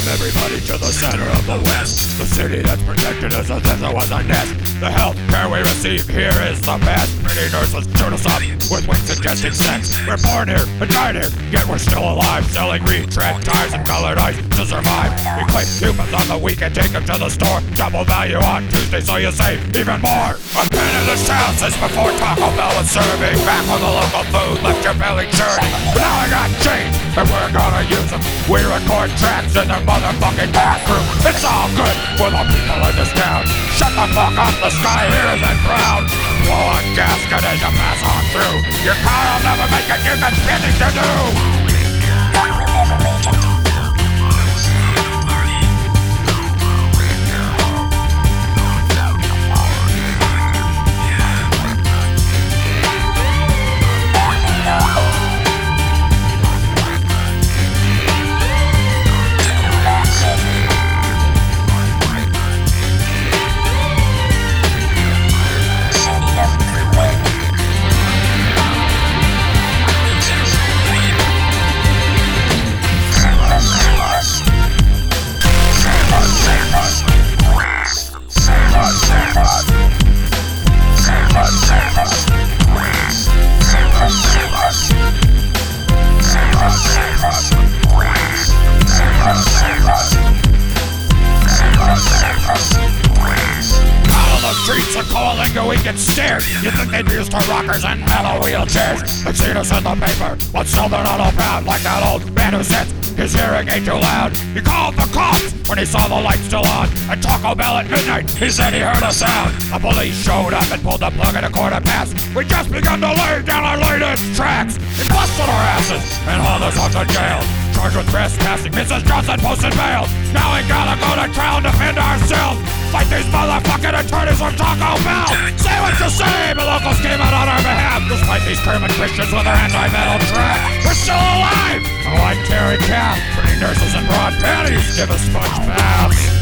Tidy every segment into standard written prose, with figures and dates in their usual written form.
everybody to the center of the West. The city that's protected us as if it was a nest. The health care we receive here is the best. Pretty nurses turn us up with wings suggesting sex. We're born here and died here, yet we're still alive. Selling retread ties and colored ice to survive. We claim humans on the weekend, take them to the store. Double value on Tuesday so you save even more. I've been in this town since before Taco Bell was serving. Back when the local food left your belly churning. But now I got change and we're gonna use them. We record tracks in the motherfucking bathroom. It's all good for the people in this town. Shut the fuck up, the sky here is brown. Blow a gasket as you pass on through. Your car will never make it, you got spinning to do. Streets of Coalinga, we get stared. You think they'd be used to rockers and mellow wheelchairs? They've seen us in the paper, but still they're not all proud. Like that old man who says his hearing ain't too loud. He called the cops when he saw the lights still on. At Taco Bell at midnight, he said he heard a sound. The police showed up and pulled the plug at 1:15. We just begun to lay down our latest tracks. They busted our asses and hauled us off to jail. Charged with trespassing, Mrs. Johnson posted bail. Now we gotta go to trial and defend ourselves. Fight these motherfucking attorneys from Taco Bell. Say what you say, but locals came out on our behalf. Despite these German Christians with their anti-metal track, we're still alive. Like Terry Cap, pretty nurses in broad panties give us sponge baths.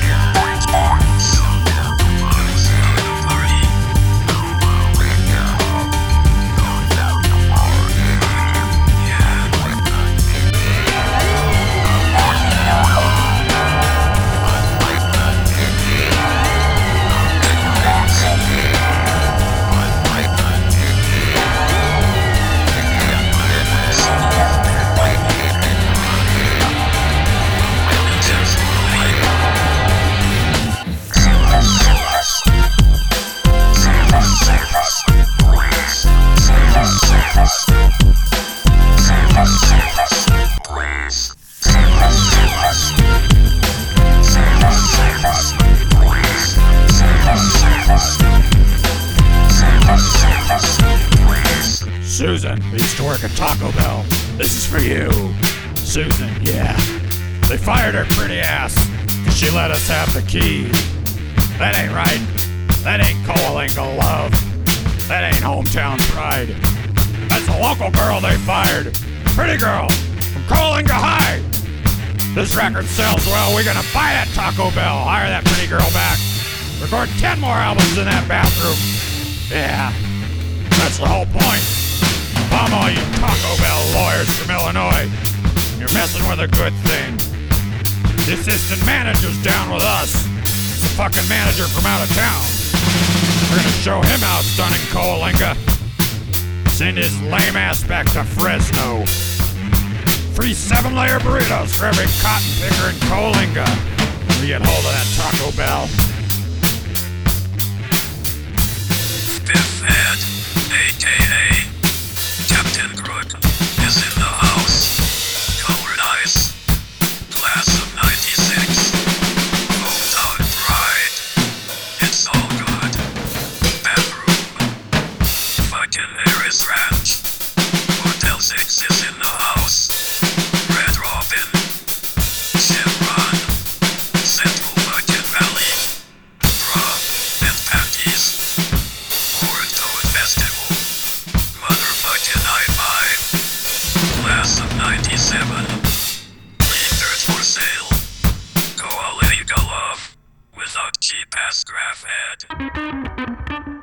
Susan, who used to work at Taco Bell. This is for you. Susan, yeah. They fired her pretty ass, 'cause she let us have the key. That ain't right. That ain't Coalinga love. That ain't hometown pride. That's a local girl they fired. Pretty girl from Coalinga High. This record sells well, we're gonna buy that Taco Bell. Hire that pretty girl back. Record 10 more albums in that bathroom. Yeah, that's the whole point. Bomb all you Taco Bell lawyers from Illinois. You're messing with a good thing. The assistant manager's down with us. It's a fucking manager from out of town. We're gonna show him how it's done in Coalinga. Send his lame ass back to Fresno. Free 7-layer burritos for every cotton picker in Coalinga. We get hold of that Taco Bell. Biff Head, a.k.a. Captain Groot, is in the house. Colored ice, class of 96. Hometown pride. It's all good. Bathroom. Fucking Harris Ranch. Hotel 6 is in the house. Red Robin. Chevron. Central fucking Valley. Bra and panties. Horn Toad Festival. Motherfucking high five. Class of 97. Leave dirt for sale. Coalinga love. Without cheap ass graph head.